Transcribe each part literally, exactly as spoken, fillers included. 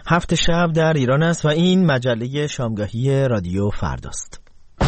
هفت شب در ایران است و این مجله شامگاهی رادیو فرداست.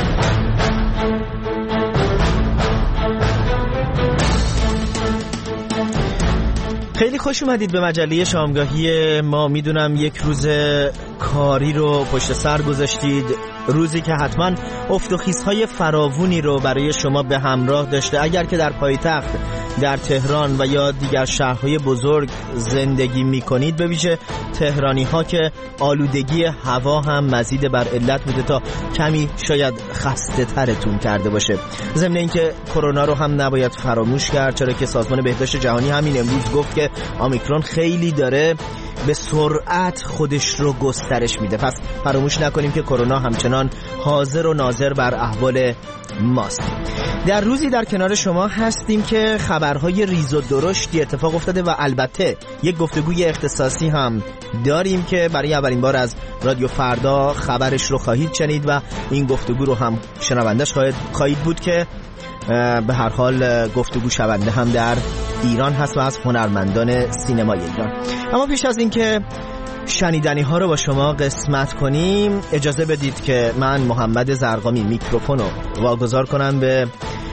خیلی خوش اومدید به مجله شامگاهی ما. میدونم یک روز کاری رو پشت سر گذاشتید، روزی که حتما افت و خیزهای فراوونی رو برای شما به همراه داشته. اگر که در پایتخت در تهران و یا دیگر شهرهای بزرگ زندگی میکنید، به ویژه تهرانی ها، که آلودگی هوا هم مزید بر علت بوده تا کمی شاید خسته ترتون کرده باشه. ضمن اینکه کرونا رو هم نباید فراموش کرد، چرا که سازمان بهداشت جهانی همین امروز گفت که اومیکرون خیلی داره به سرعت خودش رو گسترش میده. پس فراموش نکنیم که کرونا همچنان حاضر و ناظر بر احوال ماست. در روزی در کنار شما هستیم که خبرهای ریز و درشتی اتفاق افتاده و البته یک گفتگوی اختصاصی هم داریم که برای اولین بار از رادیو فردا خبرش رو خواهید شنید و این گفتگو رو هم شنوندش خواهید, خواهید بود که به هر حال گفتگو شونده هم در ایران هست و از هنرمندان سینمای ایران. اما پیش از این که شنیدنی ها رو با شما قسمت کنیم، اجازه بدید که من محمد زرقامی میکروفون رو واگذار کنم به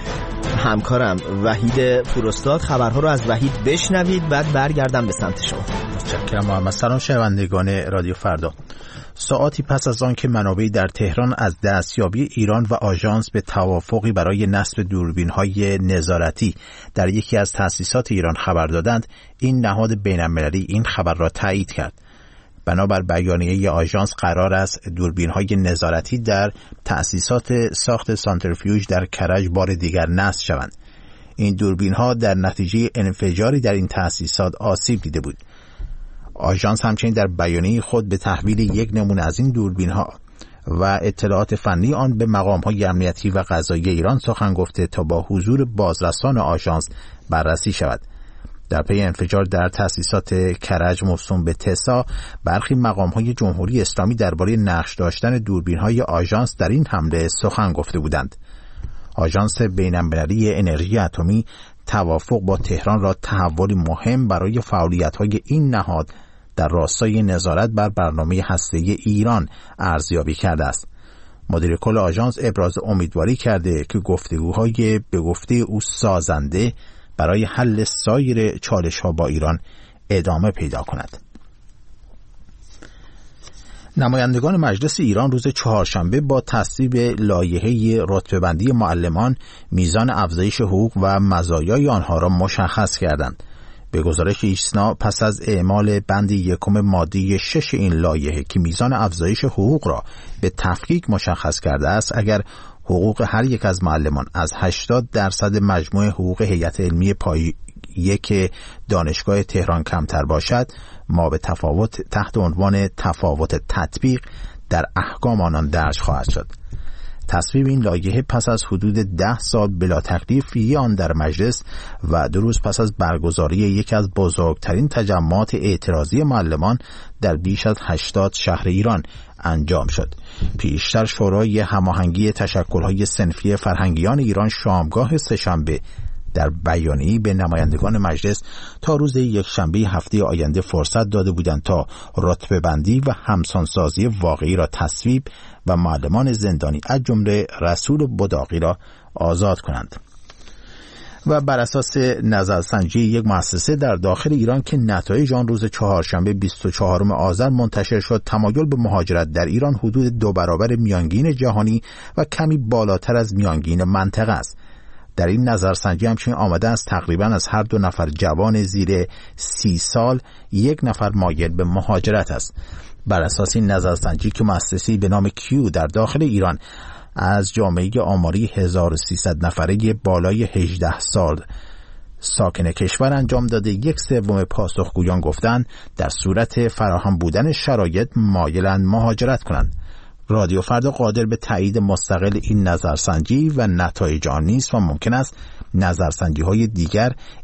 همکارم وحید پوراستاد. خبرها رو از وحید بشنوید، بعد برگردم به سمت شما. متشکرم محمد. سلام شنوندگان رادیو فردا. ساعاتی پس از آن که منابعی در تهران از دستیابی ایران و آژانس به توافقی برای نصب دوربین‌های نظارتی در یکی از تأسیسات ایران خبر دادند، این نهاد بین‌المللی این خبر را تایید کرد. بنابر بیانیه آژانس قرار است دوربین‌های نظارتی در تأسیسات ساخت سانتریفیوژ در کرج بار دیگر نصب شوند. این دوربین‌ها در نتیجه انفجاری در این تأسیسات آسیب دیده بود. آژانس همچنین در بیانیه خود به تحویل یک نمونه از این دوربین‌ها و اطلاعات فنی آن به مقام‌های امنیتی و قضایی ایران سخن گفته تا با حضور بازرسان آژانس بررسی شود. در پی انفجار در تأسیسات کرج موسوم به تسا، برخی مقام‌های جمهوری اسلامی درباره نقش داشتن دوربین‌های آژانس در این حمله سخن گفته بودند. آژانس بین‌المللی انرژی اتمی توافق با تهران را تحولی مهم برای فعالیت‌های این نهاد در راستای نظارت بر برنامه هسته‌ای ایران ارزیابی کرده است. مدیر کل آژانس ابراز امیدواری کرده که گفتگوهای به گفته او سازنده برای حل سایر چالش‌ها با ایران ادامه پیدا کند. نمایندگان مجلس ایران روز چهارشنبه با تصویب لایحه رتبه‌بندی معلمان میزان افزایش حقوق و مزایای آنها را مشخص کردند. به گزارش ایسنا، پس از اعمال بند یکم ماده شش این لایحه که میزان افزایش حقوق را به تفکیک مشخص کرده است، اگر حقوق هر یک از معلمان از هشتاد درصد مجموع حقوق هیئت علمی پایه یک دانشگاه تهران کمتر باشد، ما به تفاوت تحت عنوان تفاوت تطبیق در احکام آنان درج خواهد شد. تصویب این لایحه پس از حدود ده سال بلا تکلیفی آن در مجلس و دو روز پس از برگزاری یکی از بزرگترین تجمعات اعتراضی معلمان در بیش از هشتاد شهر ایران انجام شد. پیشتر شورای هماهنگی تشکل‌های صنفی فرهنگیان ایران شامگاه سه‌شنبه در بیانیه‌ای به نمایندگان مجلس تا روز یکشنبه هفته آینده فرصت داده بودند تا رتبه‌بندی و همسانسازی واقعی را تصویب و معلمان زندانی از جمله رسول بداقی را آزاد کنند. و بر اساس نظرسنجی یک مؤسسه در داخل ایران که نتایج آن روز چهارشنبه بیست و چهارم آذر منتشر شد، تمایل به مهاجرت در ایران حدود دو برابر میانگین جهانی و کمی بالاتر از میانگین منطقه است. در این نظرسنجی همچنین آمده است تقریبا از هر دو نفر جوان زیر سی سال یک نفر مایل به مهاجرت است. بر اساس این نظرسنجی که مؤسسه‌ای به نام کیو در داخل ایران از جامعه آماری هزار و سیصد نفره بالای هجده سال ساکن کشور انجام داده، یک سوم پاسخگویان گفتند در صورت فراهم بودن شرایط مایلند مهاجرت کنند. رادیو فردا قادر به تایید مستقل این نظرسنجی و نتایج آن نیست و ممکن است نظرسنجی های دیگر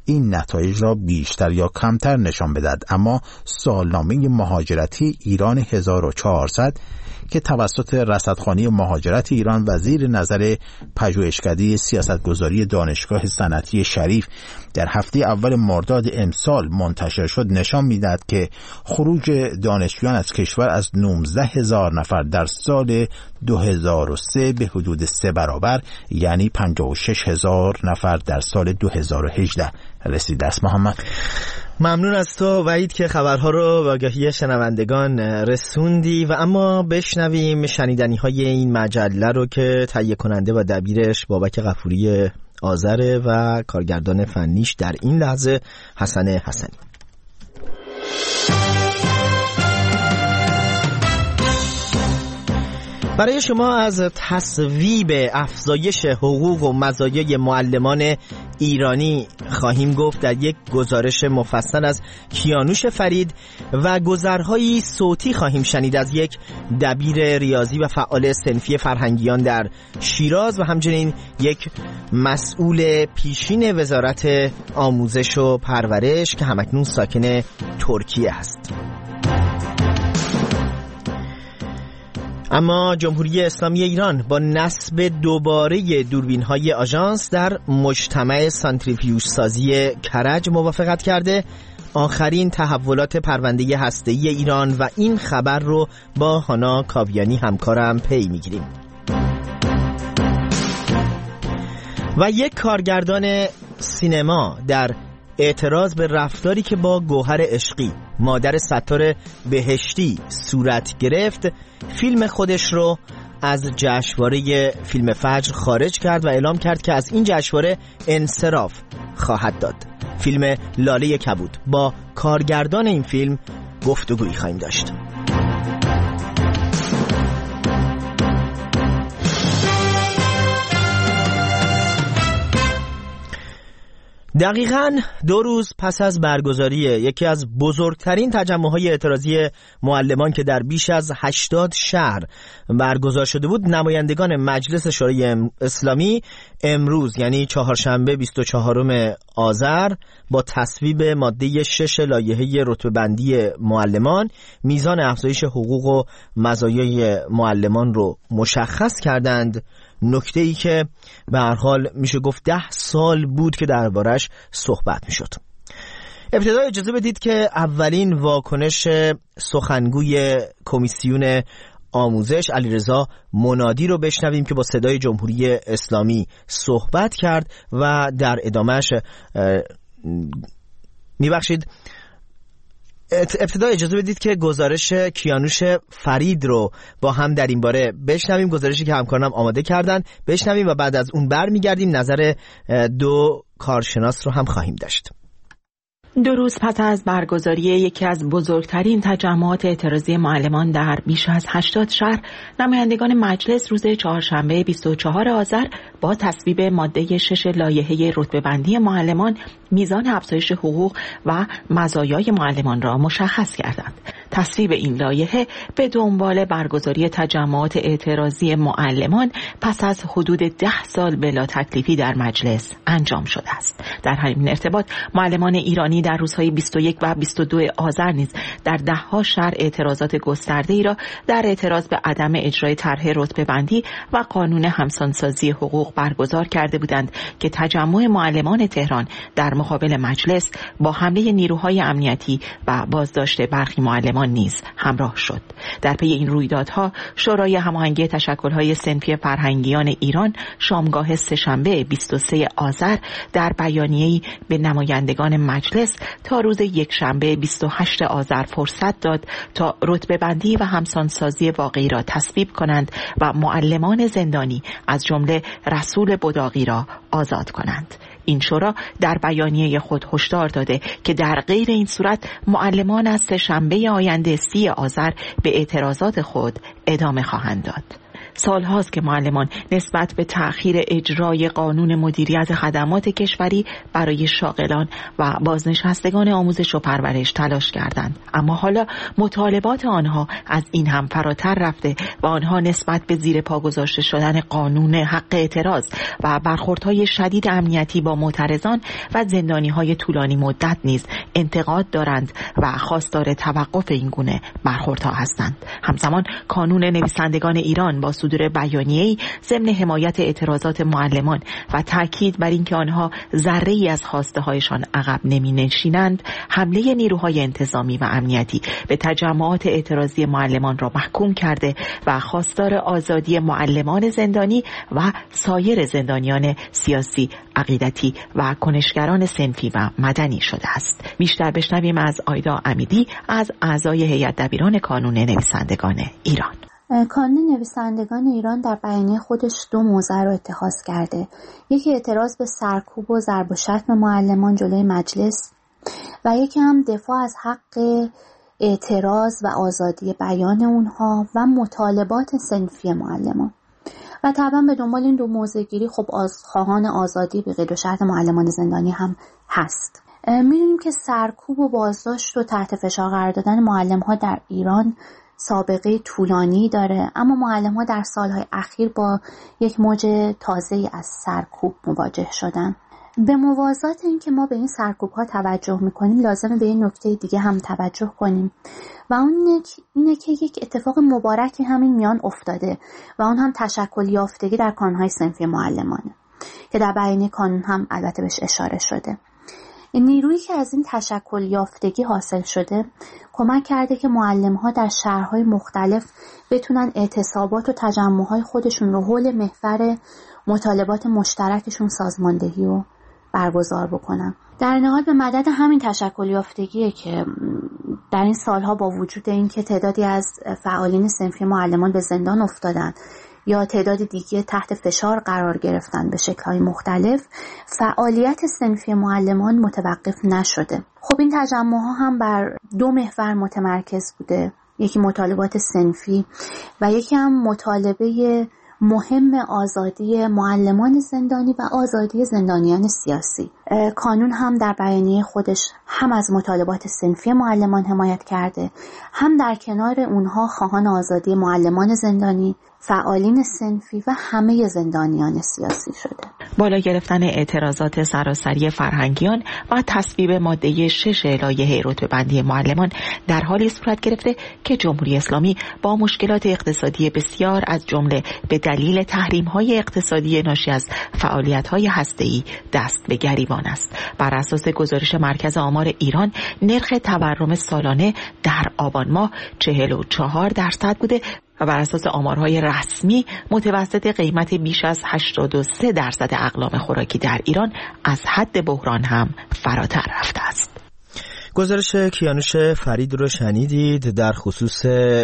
این نتایج را بیشتر یا کمتر نشان بدهد، اما سالنامه مهاجرتی ایران هزار و چهارصد که توسط رصدخانه مهاجرت ایران و زیر نظر پژوهشکده سیاستگذاری دانشگاه صنعتی شریف در هفته اول مرداد امسال منتشر شد نشان می‌دهد که خروج دانشجویان از کشور از نوزده هزار نفر در سال دو هزار و سه به حدود سه برابر، یعنی پنجاه و شش هزار نفر در سال دو هزار و هجده رسیده است. محمد، ممنون از تو وحید که خبرها رو به آگاهی شنوندگان رسوندی. و اما بشنویم شنیدنی های این مجله رو که تهیه کننده و دبیرش بابک غفوری آذر و کارگردان فنیش در این لحظه حسن حسنی. برای شما از تصویب افزایش حقوق و مزایای معلمان ایرانی خواهیم گفت در یک گزارش مفصل از کیانوش فرید و گذرهایی صوتی خواهیم شنید از یک دبیر ریاضی و فعال صنفی فرهنگیان در شیراز و همچنین یک مسئول پیشین وزارت آموزش و پرورش که همکنون ساکن ترکیه است. اما جمهوری اسلامی ایران با نصب دوباره دوربین‌های آژانس در مجتمع سانتریفیوژ سازی کرج موافقت کرده. آخرین تحولات پرونده هسته‌ای ایران و این خبر رو با هانا کاویانی همکارم پی می‌گیریم. و یک کارگردان سینما در اعتراض به رفتاری که با گوهر عشقی مادر ستار بهشتی صورت گرفت، فیلم خودش رو از جشنواره فیلم فجر خارج کرد و اعلام کرد که از این جشنواره انصراف خواهد داد. فیلم لاله کبود. با کارگردان این فیلم گفتگویی خواهیم داشت. دقیقاً دو روز پس از برگزاری یکی از بزرگترین تجمع‌های اعتراضی معلمان که در بیش از هشتاد شهر برگزار شده بود، نمایندگان مجلس شورای اسلامی امروز یعنی چهارشنبه بیست و چهارم آذر با تصویب ماده شش لایحه رتبه‌بندی معلمان میزان افزایش حقوق و مزایای معلمان رو مشخص کردند. نکته ای که به هر حال میشه گفت ده سال بود که دربارش صحبت میشد. ابتدا اجازه بدید که اولین واکنش سخنگوی کمیسیون آموزش علیرضا منادی رو بشنویم که با صدای جمهوری اسلامی صحبت کرد و در ادامهش میبخشید ابتدا اجازه بدید که گزارش کیانوش فرید رو با هم در این باره بشنویم، گزارشی که همکارانم آماده کردن بشنویم و بعد از اون برمیگردیم نظر دو کارشناس رو هم خواهیم داشت. دو روز پس از برگزاری یکی از بزرگترین تجمعات اعتراضی معلمان در بیش از هشتاد شهر، نمایندگان مجلس روز چهارشنبه بیست و چهارم آذر با تصویب ماده شش لایحه رتبه‌بندی معلمان میزان افزایش حقوق و مزایای معلمان را مشخص کردند. تصویب این لایحه به دنبال برگزاری تجمعات اعتراضی معلمان پس از حدود ده سال بلا تکلیفی در مجلس انجام شده است. در همین ارتباط معلمان ایرانی در روزهای بیست و یک و بیست و دو آذر نیز در ده‌ها شهر اعتراضات گسترده‌ای را در اعتراض به عدم اجرای طرح رتبه‌بندی و قانون همسانسازی حقوق برگزار کرده بودند که تجمع معلمان تهران در مقابل مجلس با حمله نیروهای امنیتی و بازداشت برخی معلمان نیز همراه شد. در پی این رویدادها شورای هماهنگی تشکل‌های صنفی فرهنگیان ایران شامگاه سه‌شنبه بیست و سوم آذر در بیانیه‌ای به نمایندگان مجلس تا روز یکشنبه بیست و هشتم آذر فرصت داد تا رتبه‌بندی و همسانسازی واقعی را تصویب کنند و معلمان زندانی از جمله رسول بداغی را آزاد کنند. این شورا در بیانیه خود هشدار داده که در غیر این صورت معلمان از سه‌شنبه آینده سی آذر به اعتراضات خود ادامه خواهند داد. سالهاست که معلمان نسبت به تأخیر اجرای قانون مدیریت خدمات کشوری برای شاغلان و بازنشستگان آموزش و پرورش تلاش کردند، اما حالا مطالبات آنها از این هم فراتر رفته و آنها نسبت به زیر پا گذاشته شدن قانون حق اعتراض و برخوردهای شدید امنیتی با معترضان و زندانی‌های طولانی مدت نیز انتقاد دارند و خواستار توقف این گونه برخوردها هستند. همزمان کانون نویسندگان ایران با صدور بیانیه‌ای ضمن حمایت اعتراضات معلمان و تاکید بر اینکه آنها ذره‌ای از خواسته‌هایشان عقب نمی‌نشینند، حمله نیروهای انتظامی و امنیتی به تجمعات اعتراضی معلمان را محکوم کرده و خواستار آزادی معلمان زندانی و سایر زندانیان سیاسی، عقیدتی و کنشگران صنفی و مدنی شده است. بیشتر بشنویم از آیدا امیدی از اعضای هیئت دبیران کانون نویسندگان ایران. کانون نویسندگان ایران در بیانیه خودش دو موضع را اتخاذ کرده. یکی اعتراض به سرکوب و ضرب و شتم معلمان جلوی مجلس و یکی هم دفاع از حق اعتراض و آزادی بیان اونها و مطالبات صنفی معلمان. و طبعا به دنبال این دو موضع گیری خب از خواهان آزادی به قید و شرط معلمان زندانی هم هست. می‌دونیم که سرکوب و بازداشت و تحت فشار قرار دادن معلم‌ها در ایران سابقه طولانی داره، اما معلم‌ها در سالهای اخیر با یک موج تازه‌ای از سرکوب مواجه شدن. به موازات این که ما به این سرکوب‌ها توجه می‌کنیم، لازمه به این نکته دیگه هم توجه کنیم و اون اینه که یک اتفاق مبارکی همین میان افتاده و اون هم تشکل یافتگی در کانون‌های صنفی معلمانه که در بیانیه کانون هم البته بهش اشاره شده. این نیرویی که از این تشکل یافتگی حاصل شده کمک کرده که معلم‌ها در شهرهای مختلف بتونن اعتصابات و تجمع‌های خودشون رو حول محور مطالبات مشترکشون سازماندهی و برگزار بکنن. در نهایت به مدد همین تشکل یافتگیه که در این سالها با وجود اینکه تعدادی از فعالین صنفی معلمان به زندان افتادن یا تعداد دیگه تحت فشار قرار گرفتن به شکل‌های مختلف، فعالیت صنفی معلمان متوقف نشده. خب این تجمع‌ها هم بر دو محور متمرکز بوده، یکی مطالبات صنفی و یکی هم مطالبه مهم آزادی معلمان زندانی و آزادی زندانیان سیاسی. کانون هم در بیانیه خودش هم از مطالبات صنفی معلمان حمایت کرده، هم در کنار اونها خواهان آزادی معلمان زندانی، فعالین صنفی و همه زندانیان سیاسی شده. بالا گرفتن اعتراضات سراسری فرهنگیان و تصویب ماده شش لایحه رتبه‌بندی معلمان در حالی صورت گرفته که جمهوری اسلامی با مشکلات اقتصادی بسیار از جمله به دلیل تحریم‌های اقتصادی ناشی از فعالیت‌های هسته‌ای دست به گریبان است. بر اساس گزارش مرکز آمار ایران، نرخ تورم سالانه در آبان ماه چهل و چهار درصد بوده و بر اساس آمارهای رسمی متوسط قیمت بیش از هشتاد و سه درصد اقلام خوراکی در ایران از حد بحران هم فراتر رفته است. گزارش کیانوش فرید رو شنیدید در خصوص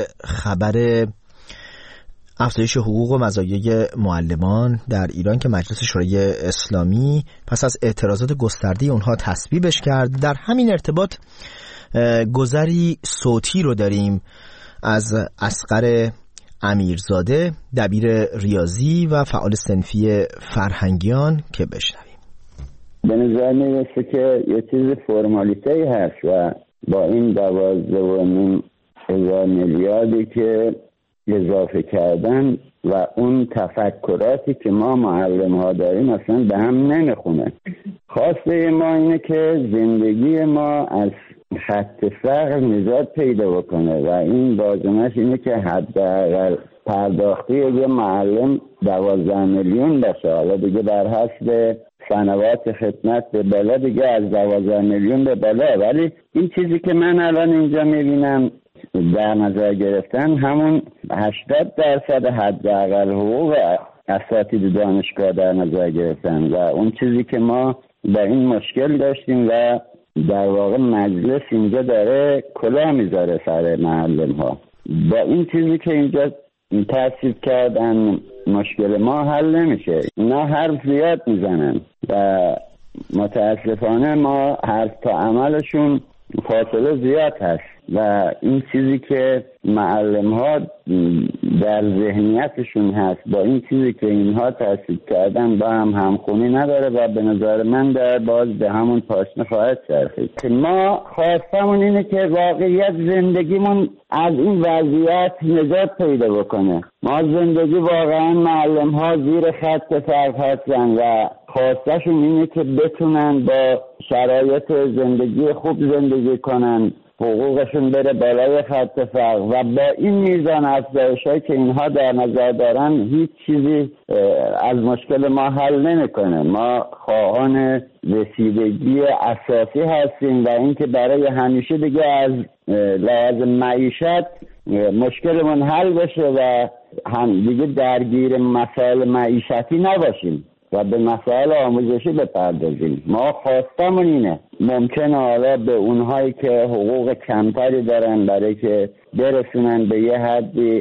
خبر افزایش حقوق و مزایای معلمان در ایران که مجلس شورای اسلامی پس از اعتراضات گسترده اونها تصویبش کرد. در همین ارتباط گذری صوتی رو داریم از اصغر امیرزاده، دبیر ریاضی و فعال صنفی فرهنگیان که بشنویم. به نظر میرسه که یه چیز فرمالیته هست و با این دوازده و نیم هزار میلیاردی که اضافه کردن و اون تفکراتی که ما معلم ها داریم اصلا به هم نمیخونه. خواسته ما اینه که زندگی ما از خط فقر نجات پیدا بکنه و این لازمش اینه که حداقل پرداختی یه معلم دوازده میلیون باشه. حالا دیگه بر حسب سنوات خدمت به بالا دیگه از دوازده میلیون به بالا، ولی این چیزی که من الان اینجا میبینم در نظر گرفتن همون هشتاد درصد حداقل حقوق اساتید دانشگاه در نظر گرفتن و اون چیزی که ما با این مشکل داشتیم و در واقع مجلس اینجا داره کلاه میذاره سر معلم ها. با این چیزی که اینجا تصویب کردن مشکل ما حل نمیشه. اینا حرف زیاد میزنن و متاسفانه ما حرف تا عملشون فاصله زیاد هست. و این چیزی که معلم ها در ذهنیتشون هست با این چیزی که اینها تأسیس کردن با هم همخونی نداره و به نظر من در باز به همون پاشنه خواهد چرخید. ما خواستمون اینه که واقعیت زندگیمون از این وضعیت نجات پیدا بکنه. ما زندگی واقعا معلم ها زیر خط فقر هستن و خواستشون اینه که بتونن با شرایط زندگی خوب زندگی کنن، حقوقشون بره بالای خط فقر و با این میزان افزایش‌هایی که اینها در نظر دارن هیچ چیزی از مشکل ما حل نمیکنه. ما خواهان رسیدگی اساسی هستیم و اینکه برای همیشه دیگه از لحاظ معیشت مشکلمون حل بشه و هم دیگه درگیر مسائل معیشتی نباشیم و به مسائل آموزشی بپردازیم. ما خواستمون اینه. ممکنه حالا به اونهایی که حقوق کمتری دارن برای که برسونن به یه حدی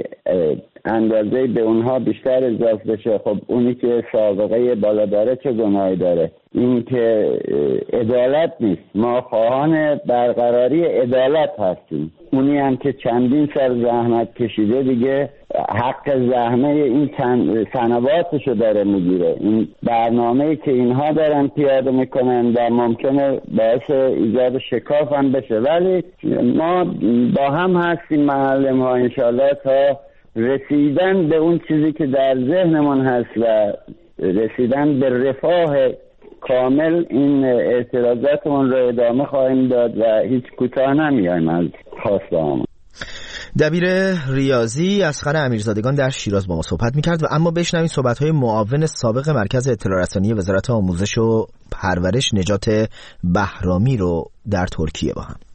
اندازه به اونها بیشتر اضافه بشه. خب اونی که سابقه بالا داره چه گناهی داره؟ این که عدالت نیست. ما خواهان برقراری عدالت هستیم. اونی هم که چندین سال زحمت کشیده دیگه حق زحمه این سنواتشو داره میگیره. این برنامه‌ای که اینها دارن پیاده میکنن و ممکنه باعث ایجاد شکاف هم بشه، ولی ما با هم هستیم معلم ها انشالله تا رسیدن به اون چیزی که در ذهنمون هست و رسیدن به رفاه کامل این اعتراضاتمون رو ادامه خواهیم داد و هیچ کوتاه نمیایم از خواسته‌هامون. دبیر ریاضی اصغر امیرزادگان در شیراز با ما صحبت میکرد و اما بشنویم صحبت‌های معاون سابق مرکز اطلاع رسانی وزارت آموزش و پرورش نجات بهرامی رو در ترکیه با هم.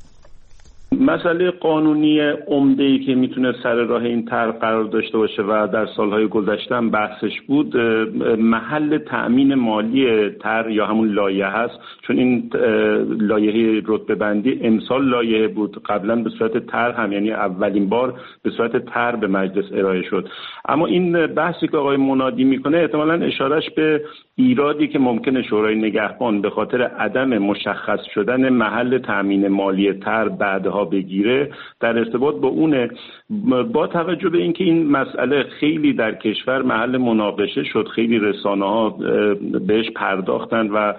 مسئله قانونی عمده‌ای که میتونه سر راه این طرح قرار داشته باشه و در سالهای گذشته هم بحثش بود محل تأمین مالی طرح یا همون لایحه هست، چون این لایحه رتبه بندی امسال لایحه بود، قبلا به صورت طرح هم یعنی اولین بار به صورت طرح به مجلس ارائه شد. اما این بحثی که آقای منادی میکنه احتمالاً اشارهش به ایرادی که ممکنه شورای نگهبان به خاطر عدم مشخص شدن محل تأمین مالی طرح بعدها بگیره در ارتباط با اونه. با توجه به اینکه این مسئله خیلی در کشور محل مناقشه شد، خیلی رسانه‌ها بهش پرداختن و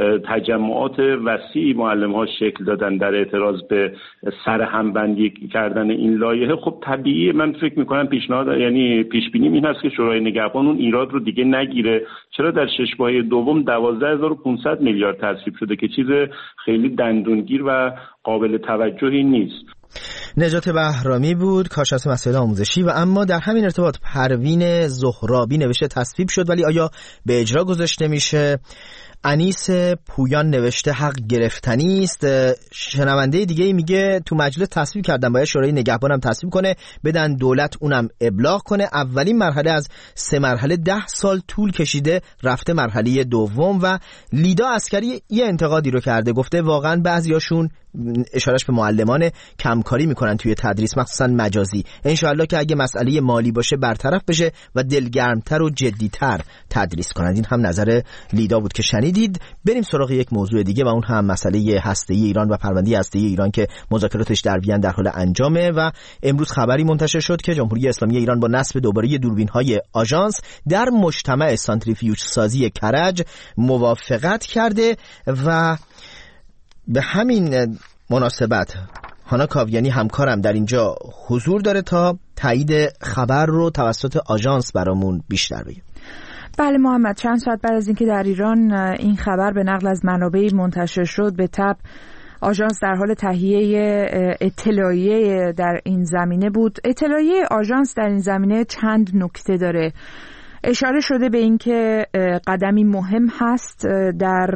تجمعات وسیعی معلم‌ها شکل دادن در اعتراض به سرهمبندی کردن این لایحه، خب طبیعیه من فکر می‌کنم پیشنهاد یعنی پیش بینی این هست که شورای نگهبان اون ایراد رو دیگه نگیره. چرا در شش ماه دوم دوازده هزار و پانصد میلیارد تصویب شده که چیز خیلی دندونگیر و قابل توجهی نیست. نجات بهرامی بود کارشناس مسائل آموزشی. و اما در همین ارتباط پروین زهرابی نوشته تصویب شد ولی آیا به اجرا گذاشته میشه؟ انیس پویان نوشته حق گرفتنی است. شنونده دیگه میگه تو مجلس تصویب کردن باید شورای نگهبان هم تصویب کنه، بدن دولت اونم ابلاغ کنه. اولین مرحله از سه مرحله ده سال طول کشیده رفته مرحله دوم. و لیدا عسکری یه انتقادی رو کرده، گفته واقعا بعضیاشون اشارش به معلمان کمکاری میکنن توی تدریس مخصوصا مجازی. انشاءالله که اگه مسئله مالی باشه برطرف بشه و دلگرمتر و جدیتر تدریس کنند. این هم نظر لیدا بود که شنیدید. بریم سراغ یک موضوع دیگه و اون هم مسئله هسته‌ای ایران و پرونده هسته‌ای ایران که مذاکراتش در وین در حال انجامه. و امروز خبری منتشر شد که جمهوری اسلامی ایران با نصب دوباره دوربین‌های آژانس در مجتمع سانتریفیوژ سازی کرج موافقت کرده و به همین مناسبت هانا کاویانی همکارم در اینجا حضور داره تا تایید خبر رو توسط آژانس برامون بیشتر بگه. بله محمد، چند ساعت بعد از اینکه در ایران این خبر به نقل از منابعی منتشر شد، به تبع آژانس در حال تهیه اطلاعیه در این زمینه بود. اطلاعیه آژانس در این زمینه چند نکته داره. اشاره شده به اینکه قدمی مهم هست در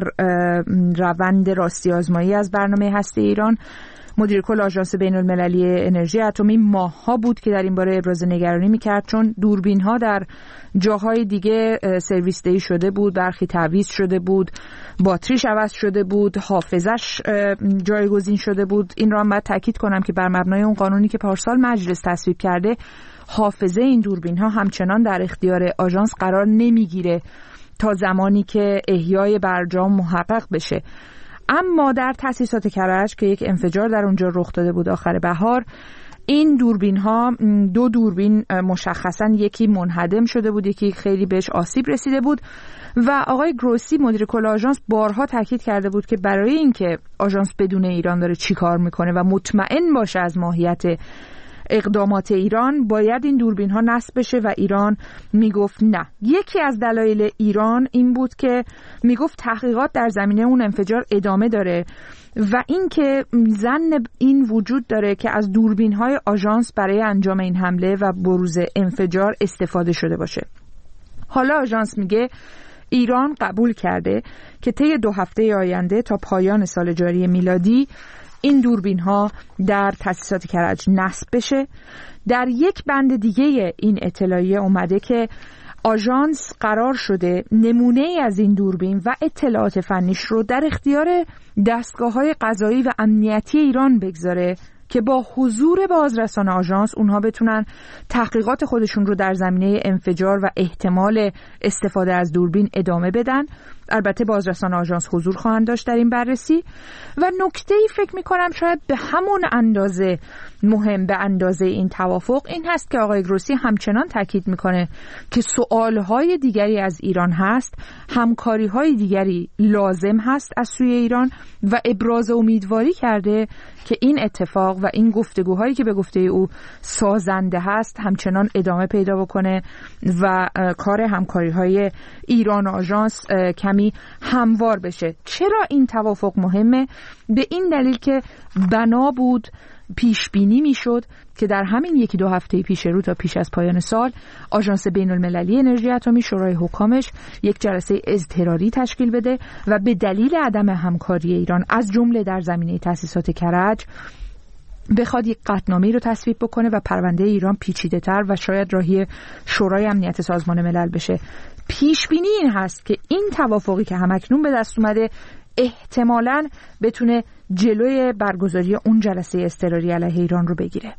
روند راستی آزمایی از برنامه هسته ایران. مدیر کل آژانس بین المللی انرژی اتمی ماه‌ها بود که در این باره ابراز نگرانی می‌کرد، چون دوربین‌ها در جاهای دیگه سرویس دهی شده بود، برخی تعویض شده بود، باتریش عوض شده بود، حافظش جایگزین شده بود. این را هم باید تاکید کنم که بر مبنای اون قانونی که پارسال مجلس تصویب کرده، حافظه این دوربین‌ها همچنان در اختیار آژانس قرار نمیگیره تا زمانی که احیای برجام محقق بشه. اما در تأسیسات کرج که یک انفجار در اونجا رخ داده بود آخر بهار، این دوربین ها، دو دوربین مشخصاً یکی منهدم شده بود، یکی خیلی بهش آسیب رسیده بود و آقای گروسی مدیر کل آژانس بارها تاکید کرده بود که برای اینکه آژانس بدون ایران داره چی کار میکنه و مطمئن باشه از ماهیت اقدامات ایران، باید این دوربین ها نصب بشه و ایران میگفت نه. یکی از دلایل ایران این بود که میگفت تحقیقات در زمینه اون انفجار ادامه داره و اینکه ظن این وجود داره که از دوربین های آژانس برای انجام این حمله و بروز انفجار استفاده شده باشه. حالا آژانس میگه ایران قبول کرده که طی دو هفته آینده تا پایان سال جاری میلادی این دوربین ها در تأسیسات کرج نصب بشه. در یک بند دیگه این اطلاعیه اومده که آژانس قرار شده نمونه ای از این دوربین و اطلاعات فنیش رو در اختیار دستگاه‌های قضایی و امنیتی ایران بگذاره که با حضور بازرسان آژانس اونها بتونن تحقیقات خودشون رو در زمینه انفجار و احتمال استفاده از دوربین ادامه بدن. البته بازرسان آژانس حضور خواهند داشت در این بررسی. و نکته‌ای فکر می‌کنم شاید به همون اندازه مهم، به اندازه این توافق، این هست که آقای گروسی همچنان تاکید می‌کنه که سوال‌های دیگری از ایران هست، همکاری‌های دیگری لازم هست از سوی ایران و ابراز امیدواری کرده که این اتفاق و این گفتگوهایی که به گفته او سازنده هست همچنان ادامه پیدا بکنه و کار همکاری‌های ایران و آژانس کمی هموار بشه. چرا این توافق مهمه؟ به این دلیل که بنا بود، پیش بینی میشد که در همین یکی دو هفته پیش رو تا پیش از پایان سال آژانس بین المللی انرژی اتمی شورای حکامش یک جلسه اضطراری تشکیل بده و به دلیل عدم همکاری ایران از جمله در زمینه تأسیسات کرج بخواد یک قطعنامه‌ای رو تصویب بکنه و پرونده ایران پیچیده‌تر و شاید راهی شورای امنیت سازمان ملل بشه. پیش بینی این هست که این توافقی که همکنون به دست اومده احتمالاً بتونه جلوی برگزاری اون جلسه اضطراری علیه ایران رو بگیره.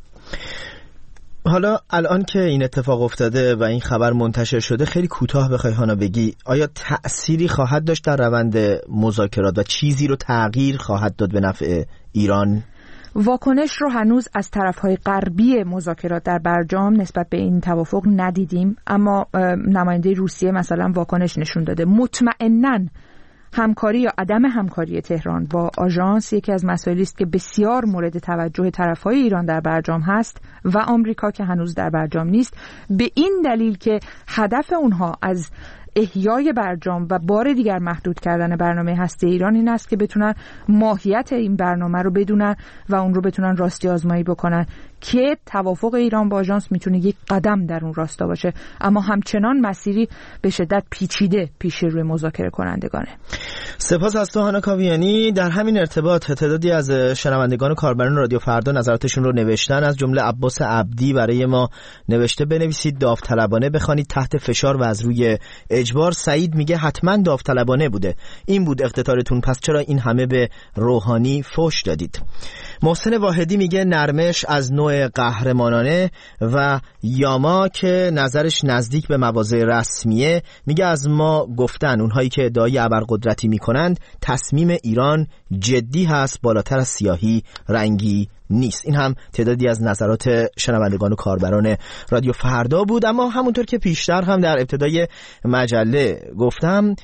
حالا الان که این اتفاق افتاده و این خبر منتشر شده، خیلی کوتاه بخوای هانا بگی آیا تأثیری خواهد داشت در روند مذاکرات و چیزی رو تغییر خواهد داد به نفع ایران؟ واکنش رو هنوز از طرف‌های غربی مذاکرات در برجام نسبت به این توافق ندیدیم، اما نماینده روسیه مثلا واکنش نشون داده. مطمئناً همکاری یا عدم همکاری تهران با آژانس یکی از مسائلی است که بسیار مورد توجه طرف‌های ایران در برجام هست و آمریکا که هنوز در برجام نیست، به این دلیل که هدف اونها از احیای برجام و بار دیگر محدود کردن برنامه هسته ایران این است که بتونن ماهیت این برنامه رو بدونن و اون رو بتونن راستی آزمایی بکنن که توافق ایران با آژانس میتونه یک قدم در اون راستا باشه، اما همچنان مسیری به شدت پیچیده پیش روی مذاکره کنندگانه. سپاس از تو هانا کاویانی. در همین ارتباط تعدادی از شنوندگان و کاربران رادیو فردا نظراتشون رو نوشتن. از جمله عباس عبدی برای ما نوشته بنویسید داوطلبانه بخوانید تحت فشار و از روی اجبار. سعید میگه حتما داوطلبانه بوده، این بود اقتدارتون، پس چرا این همه به روحانی فوش دادید؟ محسن واحدی میگه نرمش از نوع قهرمانانه. و یاما که نظرش نزدیک به مواضع رسمیه میگه از ما گفتن اونهایی که ادعای ابرقدرتی میکنند تصمیم ایران جدی هست، بالاتر از سیاهی رنگی نیست. این هم تعدادی از نظرات شنوندگان و کاربران رادیو فردا بود. اما همونطور که پیشتر هم در ابتدای مجله گفتم،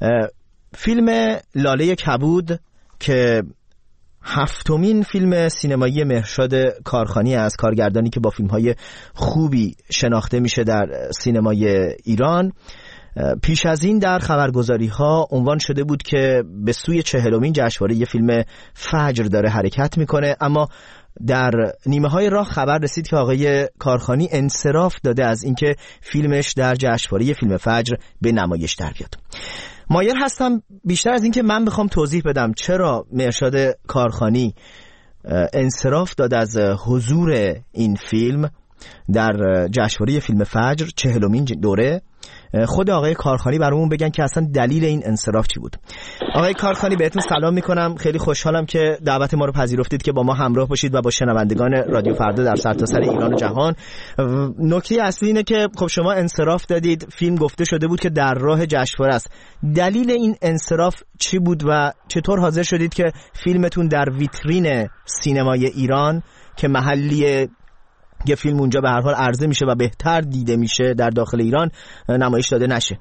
فیلم لاله کبود که هفتمین فیلم سینمایی مهرشاد کارخانی است، کارگردانی که با فیلم‌های خوبی شناخته میشه در سینمای ایران، پیش از این در خبرگزاری‌ها عنوان شده بود که به سوی چهلمین جشنواره یه فیلم فجر داره حرکت میکنه، اما در نیمه های راه خبر رسید که آقای کارخانی انصراف داده از اینکه فیلمش در جشنواره فیلم فجر به نمایش در بیاد. مایل هستم بیشتر از اینکه من بخوام توضیح بدم چرا مهرشاد کارخانی انصراف داد از حضور این فیلم در جشنواره فیلم فجر چهلمین دوره، خود آقای کارخانی برامون بگن که اصلا دلیل این انصراف چی بود. آقای کارخانی بهتون سلام میکنم، خیلی خوشحالم که دعوت ما رو پذیرفتید که با ما همراه باشید و با شنوندگان رادیو فردا در سرتاسر ایران و جهان. نکته اصلی اینه که خب شما انصراف دادید، فیلم گفته شده بود که در راه جشنواره است. دلیل این انصراف چی بود و چطور حاضر شدید که فیلمتون در ویترین سینمای ایران که محلی یه فیلم اونجا به هر حال عرضه میشه و بهتر دیده میشه در داخل ایران نمایش داده نشه؟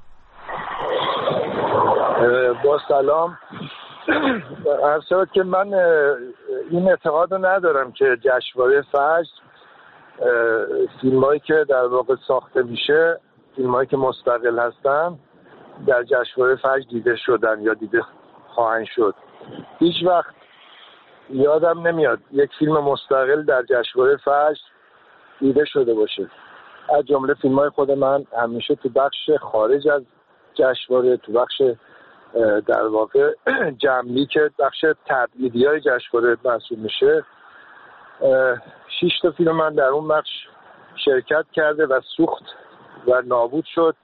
با سلام. عرض شد که من این اعتقاد رو ندارم که جشنواره فجر فیلمایی که در واقع ساخته میشه، فیلمایی که مستقل هستن، در جشنواره فجر دیده شدن یا دیده خواهند شد. هیچ وقت یادم نمیاد یک فیلم مستقل در جشنواره فجر دیده شده باشه. از جمله فیلم‌های خود من همیشه تو بخش خارج از جشنواره، تو بخش در واقع جمعی که بخش تبعیدی‌های جشنواره محسوب میشه، شش تا فیلم من در اون بخش شرکت کرده و سوخت و نابود شد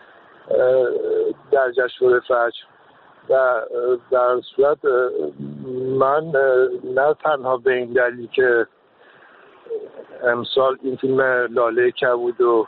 در جشنواره فجر. و در صورت من نه تنها به این دلیل که امسال این فیلم لاله کبود رو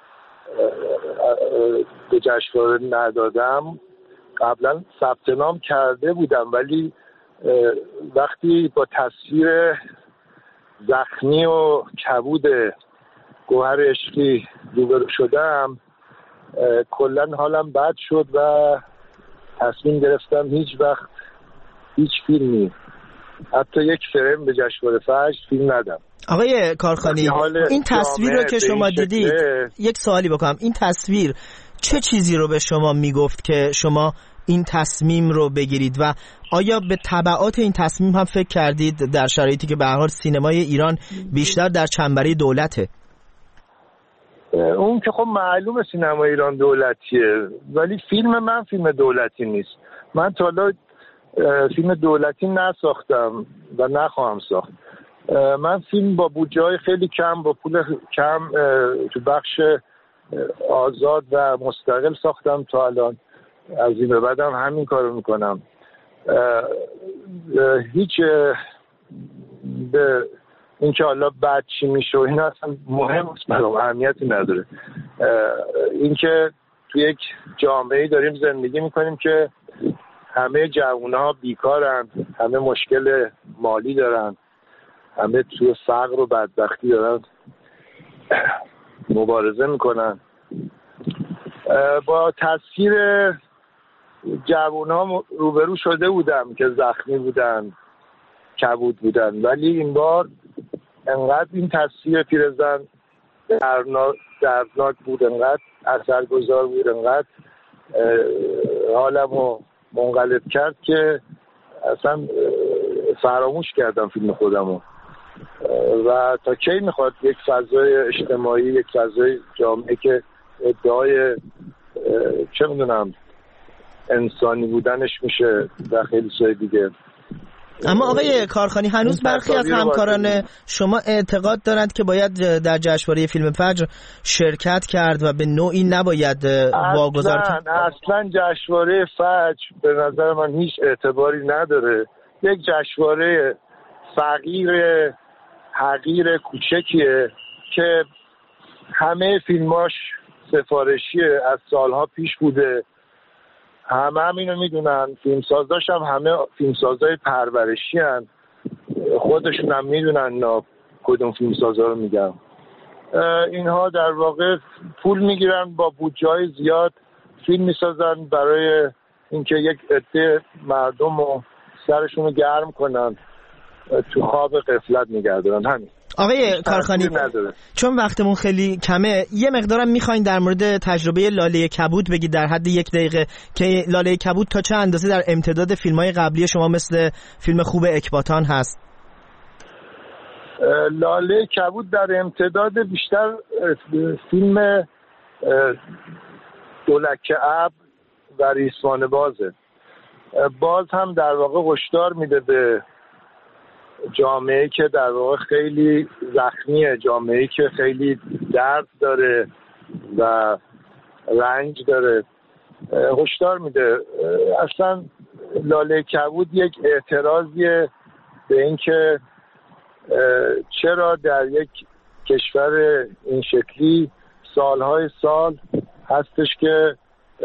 به جشنواره ندادم، قبلا ثبت نام کرده بودم، ولی وقتی با تصویر زخمی و کبود گوهر عشقی روبرو شدم کلا حالم بد شد و تصمیم گرفتم هیچ وقت هیچ فیلمی، حتی یک فریم، به جشنواره فجر فیلم ندم. آقای کارخانی، این تصویر رو که شما دیدید، یک سوالی بکنم، این تصویر چه چیزی رو به شما میگفت که شما این تصمیم رو بگیرید و آیا به تبعات این تصمیم هم فکر کردید در شرایطی که به هر حال سینمای ایران بیشتر در چنبره دولته؟ اون که خب معلومه سینمای ایران دولتیه، ولی فیلم من فیلم دولتی نیست. من تا حالا فیلم دولتی نساختم و نخواهم ساخت. من فیلم با بودجه‌های خیلی کم، با پول کم، تو بخش آزاد و مستقل ساختم تا الان. از این به بعدم همین کارو میکنم. هیچ به اینکه حالا بعد چی میشه این اصلا مهم نیست، برام اهمیتی نداره. اینکه تو یک جامعه‌ای داریم زندگی میکنیم که همه جوان‌ها بیکارن، همه مشکل مالی دارن، همه توی فقر و بدبختی دارن مبارزه میکنن. با تصویر جوان‌ها روبرو شده بودم که زخمی بودن، کبود بودن، ولی این بار انقدر این تصویر پیرزن دردناک بود، انقدر اثرگذار بود، انقدر حالمو منقلب کرد که اصلا فراموش کردم فیلم خودمو. و تا کی میخواد یک فضای اجتماعی، یک فضای جامعه که ادعای چه میدونم انسانی بودنش میشه و خیلی چیزای دیگه. اما آقای کارخانی، هنوز برخی از همکاران شما اعتقاد دارند که باید در جشنواره فیلم فجر شرکت کرد و به نوعی نباید واگذار کرد. اصلا جشنواره فجر به نظر من هیچ اعتباری نداره. یک جشنواره فقیر حقیر کوچکیه که همه فیلماش سفارشیه، از سالها پیش بوده، همه هم اینو میدونن، فیلمسازاش هم همه فیلمسازای پرورشی هن، خودشون هم میدونن کدوم فیلمسازا رو میگم. اینها در واقع پول میگیرن، با بودجه‌های زیاد فیلم میسازن برای اینکه یک عده مردم رو سرشون رو گرم کنن، تو خواب غفلت نگه دارن. همین. آقای کارخانی، چون وقتمون خیلی کمه، یه مقدارم میخواین در مورد تجربه لاله کبود بگید در حد یک دقیقه، که لاله کبود تا چه اندازه در امتداد فیلم‌های قبلی شما مثل فیلم خوب اکباتان هست؟ لاله کبود در امتداد بیشتر فیلم دولک ابر و ریسمان بازه. باز هم در واقع هشدار میده به جامعه که در واقع خیلی زخمیه، جامعه که خیلی درد داره و رنج داره. هشدار میده. اصلا لاله کبود یک اعتراضیه به اینکه چرا در یک کشور این شکلی سالهای سال هستش که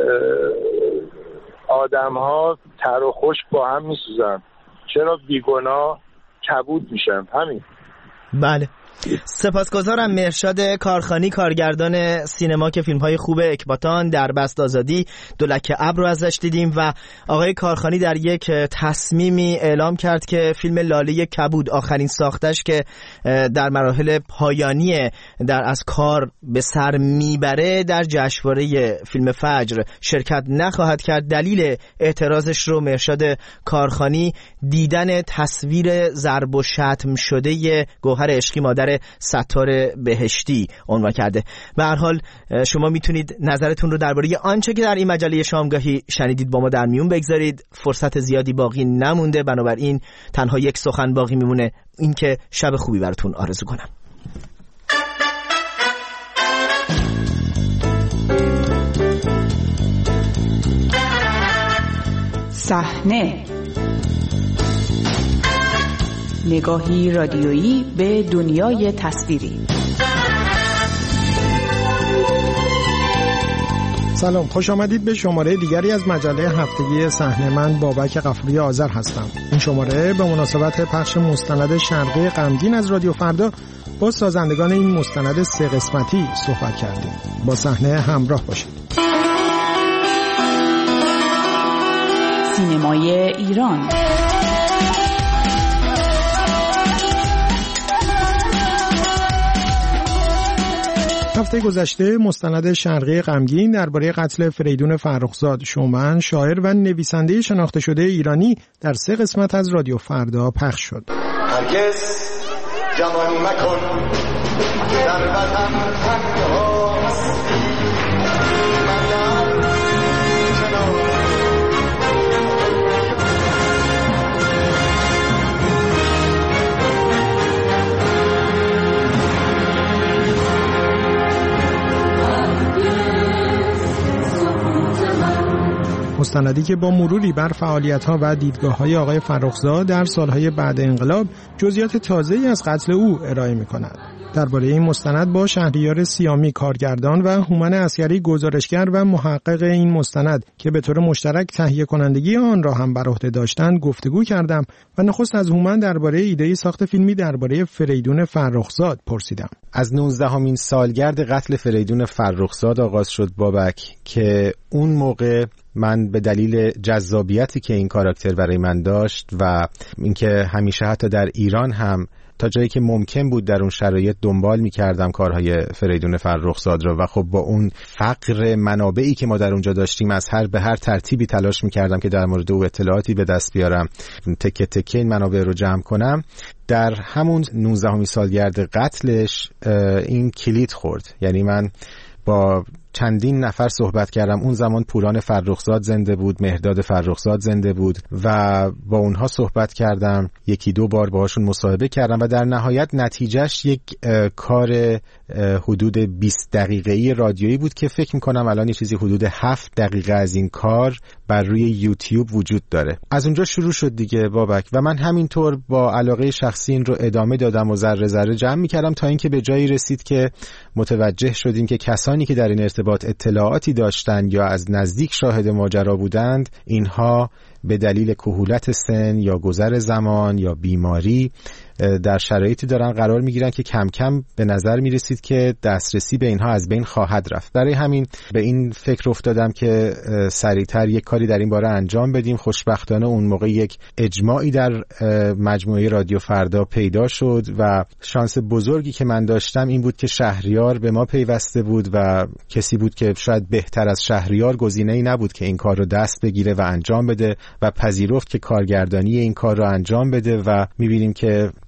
آدم ها تر و خشک با هم میسوزن، چرا بیگناه کبود میشن. همین. بله، سپاسگزارم. مرشاد کارخانی، کارگردان سینما که فیلم‌های خوب اکباتان، دربست آزادی، دو لکه ابر رو ازش دیدیم و آقای کارخانی در یک تصمیمی اعلام کرد که فیلم لاله کبود آخرین ساختش که در مراحل پایانی در از کار به سر میبره در جشنواره فیلم فجر شرکت نخواهد کرد. دلیل اعتراضش رو مرشاد کارخانی دیدن تصویر ضرب و شتم شده گوهر عشقی مادر ستار بهشتی عنوان کرده. به هر حال شما میتونید نظرتون رو درباره آنچه که در این مجله شامگاهی شنیدید با ما در میون بگذارید. فرصت زیادی باقی نمونده، بنابراین تنها یک سخن باقی میمونه، این که شب خوبی براتون آرزو کنم. صحنه، نگاهی رادیویی به دنیای تصویری. سلام، خوش آمدید به شماره دیگری از مجله هفتگی صحنه. من بابک غفوری آذر هستم. این شماره به مناسبت پخش مستند شرقی غمگین از رادیو فردا با سازندگان این مستند سه قسمتی صحبت کردیم. با صحنه همراه باشید. سینمای ایران. هفته گذشته مستند شرقی غمگین درباره قتل فریدون فرخزاد، شومن، شاعر و نویسنده شناخته شده ایرانی در سه قسمت از رادیو فردا پخش شد. هرگز جوانی مکن در وطن تنهاست، مستندی که با مروری بر فعالیت‌ها و دیدگاه‌های آقای فرخزاد در سالهای بعد انقلاب جزئیات تازه‌ای از قتل او ارائه می‌کند. درباره این مستند با شهریار سیامی، کارگردان، و هومن عسگری، گزارشگر و محقق این مستند که به طور مشترک تهیه کنندگی آن را هم بر عهده داشتند گفتگو کردم و نخست از هومن درباره ایده ساخت فیلمی درباره فریدون فرخزاد پرسیدم. از نوزدهمین سالگرد قتل فریدون فرخزاد آغاز شد بابک که اون موقع من به دلیل جذابیتی که این کاراکتر برای من داشت و اینکه همیشه حتی در ایران هم تا جایی که ممکن بود در اون شرایط دنبال می‌کردم کارهای فریدون فرخزاد رو و خب با اون فقر منابعی که ما در اونجا داشتیم از هر به هر ترتیبی تلاش می‌کردم که در مورد او اطلاعاتی به دست بیارم، تکه تکه این منابع رو جمع کنم. در همون نوزدهمین سالگرد قتلش این کلید خورد. یعنی من با چندین نفر صحبت کردم. اون زمان پوران فرخزاد زنده بود، مهرداد فرخزاد زنده بود و با اونها صحبت کردم، یکی دو بار باهاشون مصاحبه کردم و در نهایت نتیجهش یک کار حدود بیست دقیقه‌ای رادیویی بود که فکر میکنم الان یه چیزی حدود هفت دقیقه از این کار بر روی یوتیوب وجود داره. از اونجا شروع شد دیگه بابک و من همینطور با علاقه شخصی این رو ادامه دادم و ذره ذره جمع میکردم تا اینکه به جایی رسید که متوجه شدیم که کسانی که در این ارتباط اطلاعاتی داشتند یا از نزدیک شاهد ماجرا بودند، اینها به دلیل کهولت سن یا گذر زمان یا بیماری در شرایطی دارن قرار میگیرن که کم کم به نظر میرسید که دسترسی به اینها از بین خواهد رفت. برای همین به این فکر افتادم که سریعتر یک کاری در این باره انجام بدیم. خوشبختانه اون موقع یک اجماعی در مجموعه رادیو فردا پیدا شد و شانس بزرگی که من داشتم این بود که شهریار به ما پیوسته بود و کسی بود که شاید بهتر از شهریار گزینه‌ای نبود که این کار رو دست بگیره و انجام بده و پذیرفت که کارگردانی این کار رو انجام بده و می‌بینیم که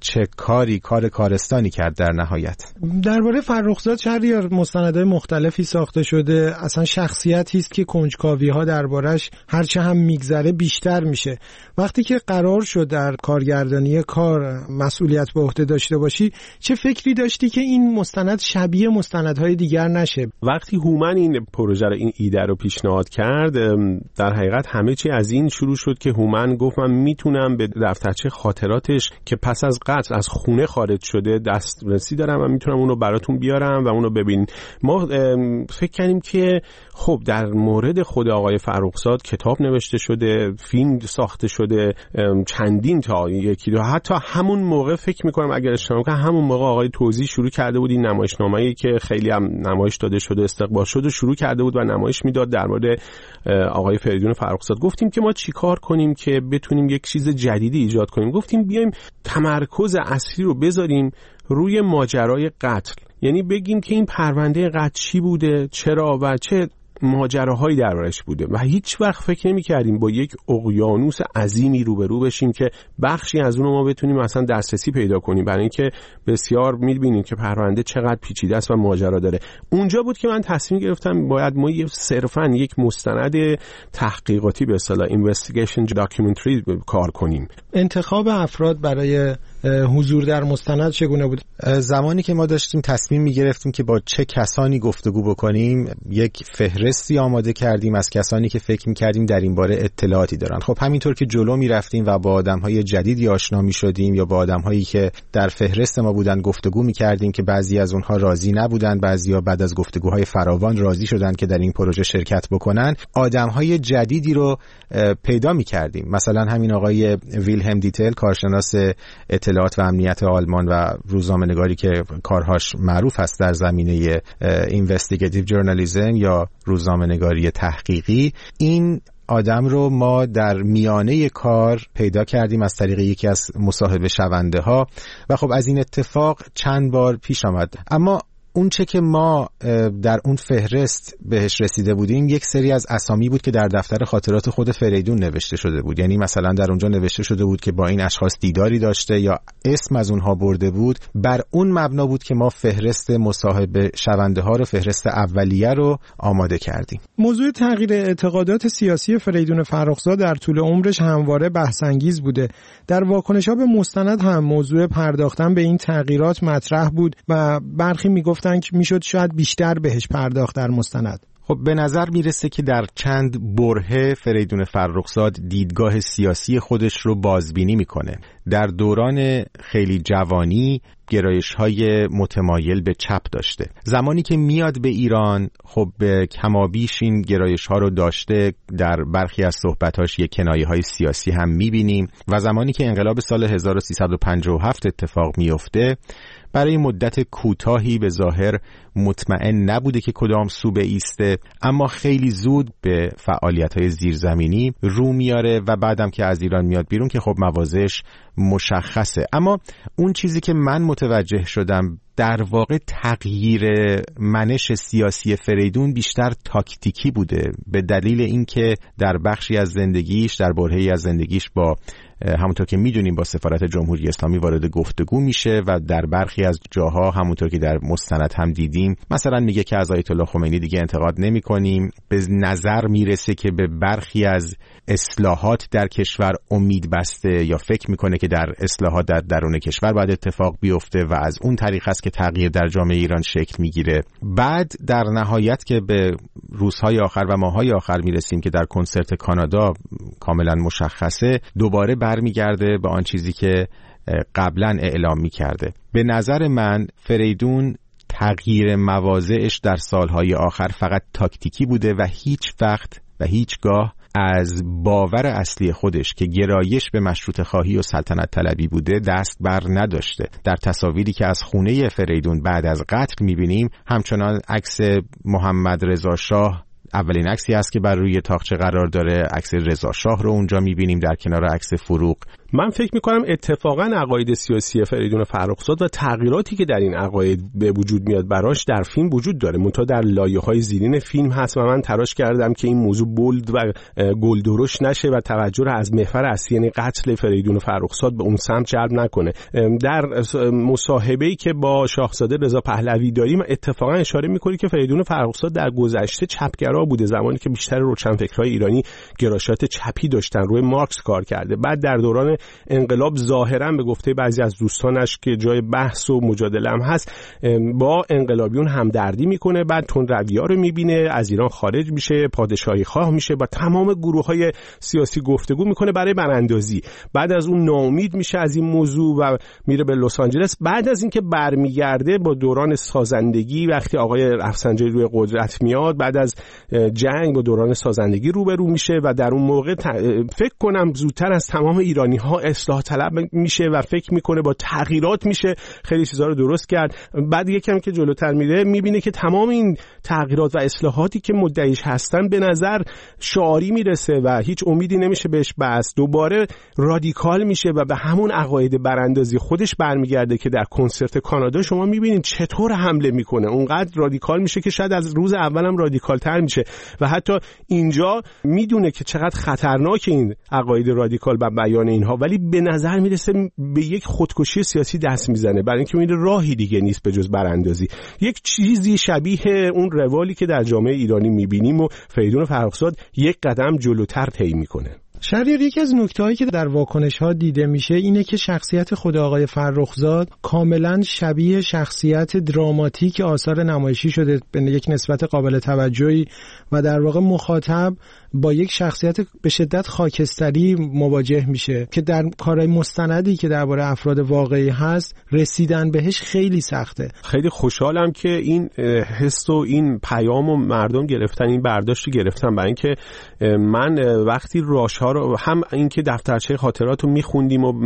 چه کاری کار کارستانی کرد در نهایت. درباره فرخزاد شهریار مستندهای مختلفی ساخته شده. اصلا شخصیتی است که کنجکاوی‌ها دربارش هرچه هم میگذره بیشتر میشه. وقتی که قرار شد در کارگردانی کار مسئولیت به عهده داشته باشی، چه فکری داشتی که این مستند شبیه مستندهای دیگر نشه؟ وقتی هومن این پروژه رو، این ایده رو پیشنهاد کرد، در حقیقت همه چی از این شروع شد که هومن گفت من میتونم به دفترچه خاطراتش که پس از قتل از خونه خارج شده دسترسی دارم و میتونم اونو براتون بیارم و اونو ببینین. ما فکر کردیم که خب در مورد خود آقای فرخزاد کتاب نوشته شده، فیلم ساخته شده، چندین تا یکی دو، حتی همون موقع فکر میکنم اگر اشتباه نکنم همون موقع آقای توزیع شروع کرده بود این نمایشنامه‌ای که خیلی هم نمایش داده شده، استقبال شده، شروع کرده بود و نمایش میداد در مورد آقای فریدون فرخزاد. گفتیم که ما چیکار کنیم که بتونیم یک چیز جدیدی ایجاد کنیم. گفتیم بیایم تمرکز اصلی رو بذاریم روی ماجرای قتل، یعنی بگیم که این پرونده قتل چی بوده، چرا و چه ماجراهایی دربارش بوده و هیچ وقت فکر نمی‌کردیم با یک اقیانوس عظیمی روبرو بشیم که بخشی از اون رو ما بتونیم اصلا دسترسی پیدا کنیم، برای اینکه بسیار می‌بینیم که پرونده چقدر پیچیده است و ماجرا داره. اونجا بود که من تصمیم گرفتم باید ما صرفاً یک مستند تحقیقاتی به اصطلاح اینوستیگیشن داکیومنتری کار کنیم. انتخاب افراد برای حضور در مستند چگونه بود؟ زمانی که ما داشتیم تصمیم می‌گرفتیم که با چه کسانی گفتگو بکنیم، یک فهرستی آماده کردیم از کسانی که فکر می‌کردیم در این باره اطلاعاتی دارن. خب همینطور که جلو می‌رفتیم و با آدم‌های جدیدی آشنا می‌شدیم یا با آدم‌هایی که در فهرست ما بودن گفتگو می‌کردیم که بعضی از اونها راضی نبودن، بعضیا بعد از گفتگوهای فراوان راضی شدن که در این پروژه شرکت بکنن، آدم‌های جدیدی رو پیدا می‌کردیم. مثلا همین آقای ویلهم دیتل، کارشناس اطلاعات و امنیت آلمان و روزنامه‌نگاری که کارهاش معروف است در زمینه اینوستیگیتیو ژورنالیسم یا روزنامه‌نگاری تحقیقی. این آدم رو ما در میانه کار پیدا کردیم از طریق یکی از مصاحبه شونده ها و خب از این اتفاق چند بار پیش آمد. اما اون چه که ما در اون فهرست بهش رسیده بودیم یک سری از اسامی بود که در دفتر خاطرات خود فریدون نوشته شده بود. یعنی مثلا در اونجا نوشته شده بود که با این اشخاص دیداری داشته یا اسم از اونها برده بود. بر اون مبنا بود که ما فهرست مصاحبه شونده ها رو، فهرست اولیه رو آماده کردیم. موضوع تغییر اعتقادات سیاسی فریدون فرخزاد در طول عمرش همواره بحث انگیز بوده. در واکنش‌ها به مستند هم موضوع پرداختن به این تغییرات مطرح بود و برخی میگفت میشد شاید بیشتر بهش پرداخت در مستند. خب به نظر میرسه که در چند برهه فریدون فرخزاد دیدگاه سیاسی خودش رو بازبینی میکنه. در دوران خیلی جوانی گرایش‌های متمایل به چپ داشته. زمانی که میاد به ایران خب به کمابیش این گرایش‌ها رو داشته، در برخی از صحبتاش یک کنایه‌های سیاسی هم میبینیم و زمانی که انقلاب سال هزار و سیصد و پنجاه و هفت اتفاق میفته برای مدت کوتاهی به ظاهر مطمئن نبوده که کدام سو بایسته، اما خیلی زود به فعالیت‌های زیرزمینی رو میاره و بعدم که از ایران میاد بیرون که خب مواضعش مشخصه. اما اون چیزی که من متوجه شدم در واقع تغییر منش سیاسی فریدون بیشتر تاکتیکی بوده، به دلیل اینکه در بخشی از زندگیش، در برهه‌ای از زندگیش با همونطور که میدونیم با سفارت جمهوری اسلامی وارد گفتگو میشه و در برخی از جاها همونطور که در مستند هم دیدیم مثلا میگه که از آیت الله خمینی دیگه انتقاد نمی کنیم. به نظر میرسه که به برخی از اصلاحات در کشور امید بسته یا فکر میکنه که در اصلاحات در درون کشور باید اتفاق بیفته و از اون طریق است که تغییر در جامعه ایران شکل میگیره. بعد در نهایت که به روزهای آخر و ماههای آخر میرسیم که در کنسرت کانادا کاملا مشخصه، دوباره برمیگرده به آن چیزی که قبلا اعلام میکرده. به نظر من فریدون تغییر مواضعش در سالهای آخر فقط تاکتیکی بوده و هیچ وقت و هیچگاه از باور اصلی خودش که گرایش به مشروط خواهی و سلطنت طلبی بوده دست بر نداشته. در تصاویری که از خونه فریدون بعد از قتل میبینیم همچنان عکس محمد رضا شاه اولین عکسی است که بر روی تاقچه قرار داره. عکس رضا شاه رو اونجا می‌بینیم در کنار عکس فروغ. من فکر می‌کنم اتفاقاً عقاید سیاسی فریدون فرخزاد و تغییراتی که در این عقاید به وجود میاد براش در فیلم وجود داره، منتها در لایه‌های زیرین فیلم هست و من تلاش کردم که این موضوع بولد و گلدرش نشه و توجه رو از محور اصلی یعنی قتل فریدون فرخزاد به اون سمت جلب نکنه. در مصاحبه‌ای که با شاهزاده رضا پهلوی داریم اتفاقاً اشاره می‌کنه که فریدون فرخزاد در گذشته چپگرا بوده، زمانی که بیشتر روشنفکرای ایرانی گرایشات چپی داشتن، روی مارکس کار کرده. بعد در دوران انقلاب ظاهراً به گفته بعضی از دوستانش که جای بحث و مجادله هم هست با انقلابیون همدردی میکنه، بعد تندروی‌ها رو میبینه، از ایران خارج میشه، پادشاهی خواه میشه، با تمام گروه‌های سیاسی گفتگو میکنه برای براندازی. بعد از اون ناامید میشه از این موضوع و میره به لس آنجلس. بعد از اینکه برمیگرده با دوران سازندگی وقتی آقای رفسنجانی روی قدرت میاد، بعد از جنگ با دوران سازندگی روبرو میشه و در اون موقع فکر کنم زودتر از تمام ایرانی‌ها اصلاح طلب میشه و فکر میکنه با تغییرات میشه خیلی چیزا رو درست کرد. بعد یکم که جلوتر میره میبینه که تمام این تغییرات و اصلاحاتی که مدعیش هستن به نظر شعاری میرسه و هیچ امیدی نمیشه بهش بس. دوباره رادیکال میشه و به همون عقاید براندازی خودش برمیگرده که در کنسرت کانادا شما میبینید چطور حمله میکنه. اونقدر رادیکال میشه که شاید از روز اولم رادیکال تر میشه و حتی اینجا میدونه که چقدر خطرناک این عقاید رادیکال و بیان اینها، ولی به نظر میرسه به یک خودکشی سیاسی دست میزنه برای اینکه این راهی دیگه نیست به جز براندازی. یک چیزی شبیه اون روالی که در جامعه ایرانی میبینیم و فریدون فرخزاد یک قدم جلوتر طی میکنه. شهریار، یکی از نکته‌هایی که در واکنش‌ها دیده میشه اینه که شخصیت خود آقای فرخزاد کاملاً شبیه شخصیت دراماتیک آثار نمایشی شده به یک نسبت قابل توجهی و در واقع مخاطب با یک شخصیت به شدت خاکستری مواجه میشه که در کارهای مستندی که درباره افراد واقعی هست رسیدن بهش خیلی سخته. خیلی خوشحالم که این حس و این پیام و مردم گرفتن، این برداشتی گرفتن، برای اینکه من وقتی راش‌ها رو هم اینکه دفترچه خاطرات رو میخوندیم و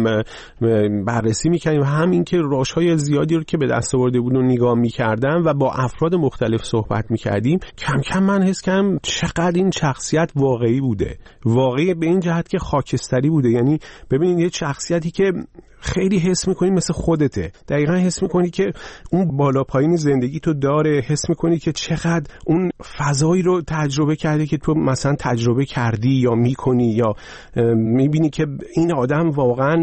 بررسی میکنیم، هم اینکه راش‌های زیادی رو که به دست آورده بود و نگاه میکردم و با افراد مختلف صحبت میکردیم، کم کم من حس کردم چقدر این شخصیت واقعی بوده، واقعی به این جهت که خاکستری بوده. یعنی ببینید یه شخصیتی که خیلی حس میکنی مثل خودته، دقیقا حس میکنی که اون بالا پایین زندگی تو داره، حس میکنی که چقدر اون فضایی رو تجربه کرده که تو مثلا تجربه کردی یا میکنی، یا میبینی که این آدم واقعا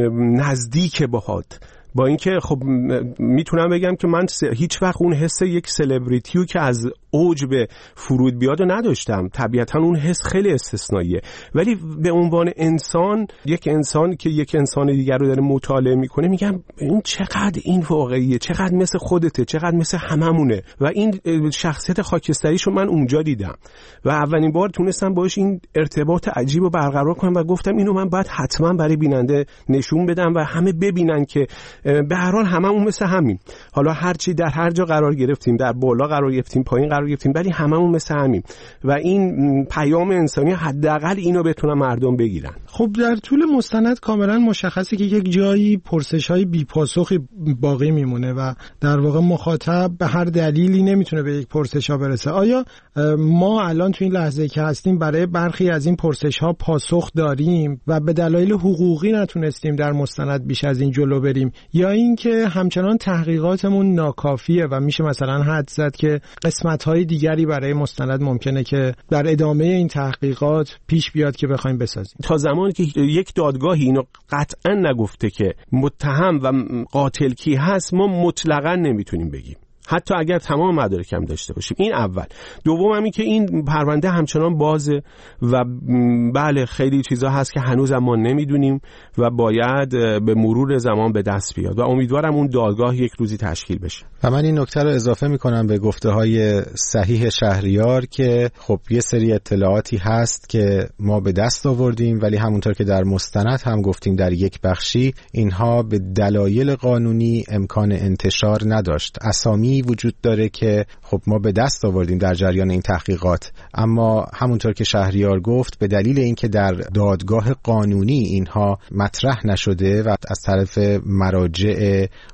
نزدیک باهات. با اینکه خب میتونم بگم که من هیچ وقت اون حس یک سلبریتیو که از اوج به فرود بیاد رو نداشتم، طبیعتا اون حس خیلی استثنائیه، ولی به عنوان انسان، یک انسان که یک انسان دیگر رو داره مطالعه میکنه، میگم این چقدر این واقعیه، چقدر مثل خودته، چقدر مثل هممونه. و این شخصیت خاکستریشو من اونجا دیدم و اولین بار تونستم باهاش این ارتباط عجیب رو برقرار کنم و گفتم اینو من باید حتما برای بیننده نشون بدم و همه ببینن که به هر حال هممون مثل همیم. حالا هر چی در هر جا قرار گرفتیم، در بالا قرار گرفتیم، پایین قرار گرفتیم، ولی هممون مثل همیم و این پیام انسانی حداقل اینو بتونن مردم بگیرن. خب در طول مستند کاملا مشخصه که یک جایی پرسش‌های بی‌پاسخی باقی میمونه و در واقع مخاطب به هر دلیلی نمیتونه به یک پرسش‌ها برسه. آیا ما الان تو این لحظه که هستیم برای برخی از این پرسش‌ها پاسخ داریم و به دلایل حقوقی نتونستیم در مستند بیش از این جلو بریم، یا اینکه همچنان تحقیقاتمون ناکافیه و میشه مثلا حد زد که قسمت‌های دیگری برای مستند ممکنه که در ادامه این تحقیقات پیش بیاد که بخوایم بسازیم؟ تا زمانی که یک دادگاهی اینو قطعا نگفته که متهم و قاتل کی هست، ما مطلقاً نمیتونیم بگیم، حتی اگر تمام مدارک هم داشته باشیم. این اول. دوم هم این که این پرونده همچنان بازه و بله خیلی چیزا هست که هنوز ما نمیدونیم و باید به مرور زمان به دست بیاد و امیدوارم اون دادگاه یک روزی تشکیل بشه. و من این نکته رو اضافه میکنم به گفته های صحیح شهریار که خب یه سری اطلاعاتی هست که ما به دست آوردیم، ولی همونطور که در مستند هم گفتیم در یک بخشی، اینها به دلایل قانونی امکان انتشار نداشت. اسامی وجود داره که خب ما به دست آوردیم در جریان این تحقیقات، اما همونطور که شهریار گفت به دلیل اینکه در دادگاه قانونی اینها مطرح نشده و از طرف مراجع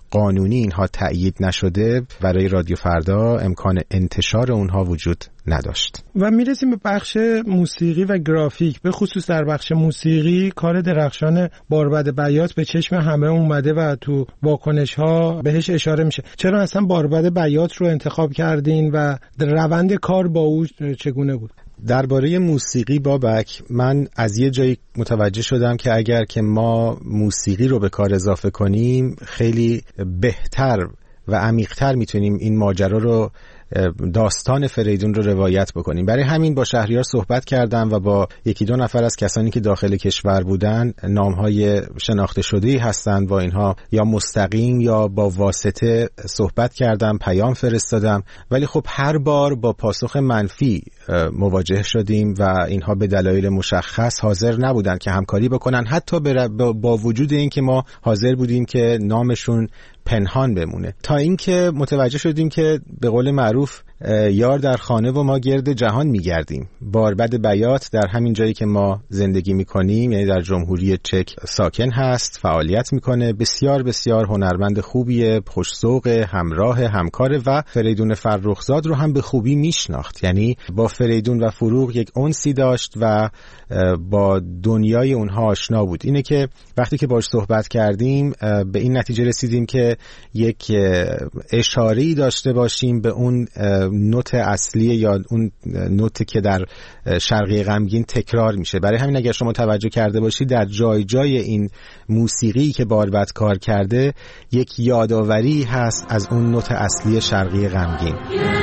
قانونی اینها تأیید نشده برای رادیو فردا امکان انتشار اونها وجود نداشت. و میرسیم به بخش موسیقی و گرافیک. به خصوص در بخش موسیقی کار درخشان باربد بیات به چشم همه اومده و تو واکنش ها بهش اشاره میشه. چرا اصلا باربد بیات رو انتخاب کردین و روند کار با او چگونه بود؟ درباره موسیقی بابک، من از یه جایی متوجه شدم که اگر که ما موسیقی رو به کار اضافه کنیم خیلی بهتر و عمیق‌تر میتونیم این ماجرا رو، داستان فریدون رو روایت بکنیم. برای همین با شهریار صحبت کردم و با یکی دو نفر از کسانی که داخل کشور بودن، نامهای شناخته شده‌ای هستند، با اینها یا مستقیم یا با واسطه صحبت کردم، پیام فرستادم، ولی خب هر بار با پاسخ منفی مواجه شدیم و اینها به دلایل مشخص حاضر نبودن که همکاری بکنن، حتی با وجود این که ما حاضر بودیم که نامشون پنهان بمونه، تا اینکه متوجه شدیم که به قول معروف یار در خانه و ما گرد جهان میگردیم. باربد بیات در همین جایی که ما زندگی میکنیم، یعنی در جمهوری چک ساکن هست، فعالیت میکنه، بسیار بسیار هنرمند خوبیه، خوش‌ذوق، همراه، همکاره و فریدون فرخزاد رو هم به خوبی میشناخت. یعنی با فریدون و فروغ یک انسی داشت و با دنیای اونها آشنا بود. اینه که وقتی که باهاش صحبت کردیم به این نتیجه رسیدیم که یک اشاره‌ای داشته باشیم به اون نوت اصلی یا اون نوت که در شرقی غمگین تکرار میشه. برای همین اگر شما توجه کرده باشید در جای جای این موسیقی که باربد کار کرده یک یادآوری هست از اون نوت اصلی شرقی غمگین.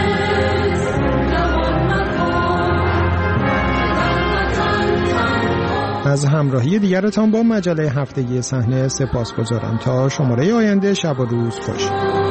از همراهی دیگرتان با مجله هفتگی صحنه سپاسگزارم. تا شماره آینده، شب و روز خوش.